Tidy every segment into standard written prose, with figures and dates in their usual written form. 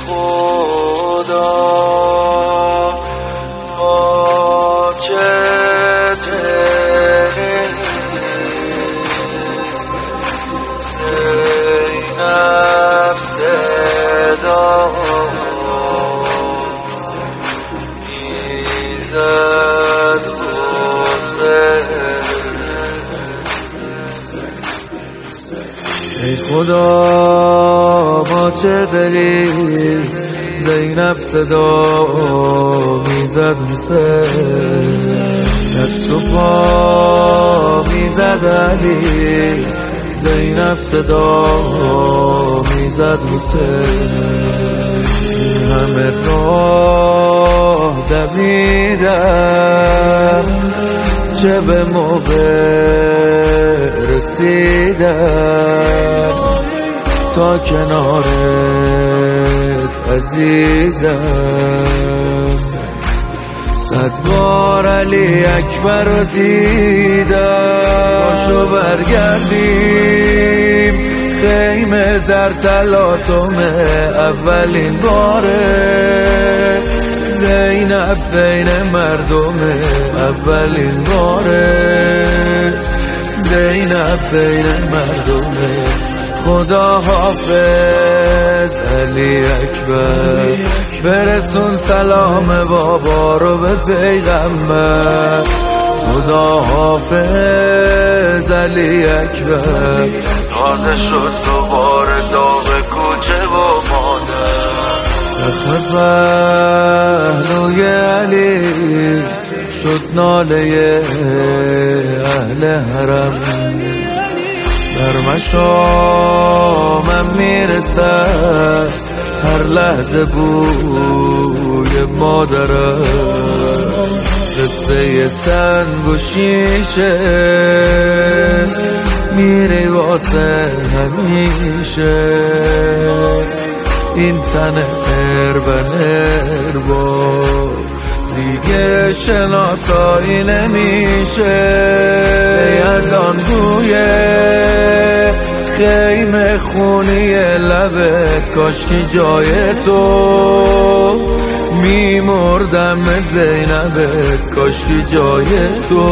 خدا ما زینب صدا میزد حسین. ای خدا ما چه دلی زینب صدا میزد حسین، دست و پا میزد علی زینب صدا میزد حسین. همه راه دویدم چه به موقع رسیدم تا کنارت عزیزم. 100 بار علی اکبر رو دیدم، باشو برگردیم خیمه در تلاطم اولین باره. زینب بین مردم اولین باره، زینب بین مردم. خدا حافظ علی اکبر، برسون سلام بابا رو به پیغمبر. خدا حافظ علی اکبر، تازه شد دوباره داغ کوچه و مادر. زخم پهلوی علی شد ناله اهل حرم. در مشامم میرسد هر لحظه بوی مادرم. قصه سنگ و شیشه میره واسه همیشه، این تن هربا دیگه شناسایی نمیشه. از آن گویه خیمه خونی لبت کاشکی جای تو، میمردم زینبت کاشکی جای تو،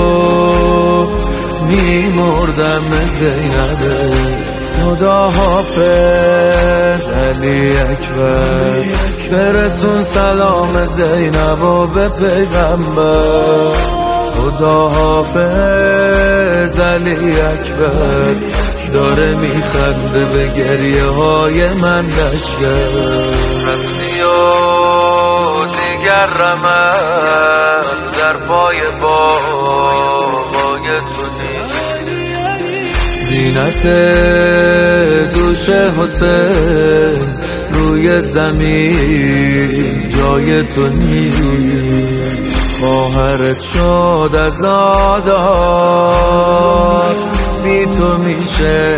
میمردم زینبت. خدا حافظ علی اکبر، برسون سلام زینب و به پیغمبر. خدا حافظ علی اکبر، داره میخنده به گریه های من لشکر. رفتی و دیگر رمم در پای بابای تو زینت دوش حسین روی زمین جای تو نیست. خواهرت شد عزادار، بی تو میشه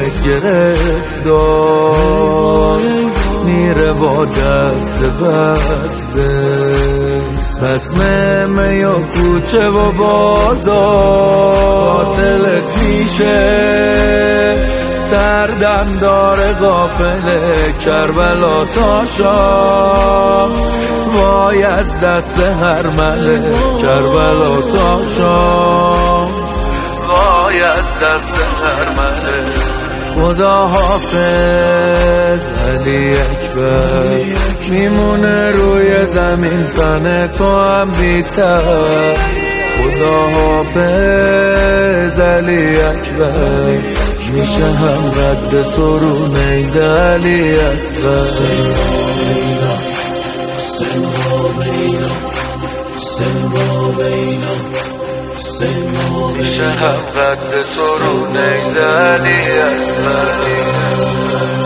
گرفتار، میره با دست بسته. پس می و کوچه و بازار قاتلت میشه. سردم داره غافل کربلا تا شام، وای از دست هر مله کربلا تا شام، وای از دست هر مله. خدا حافظ علی اکبر، میمونه روی زمین تن تو هم بی سر. خدا حافظ علی اکبر، میشه هم رد تو رو نیز علی اصغر. میشه هم رد تو رو نیز علی اصغر.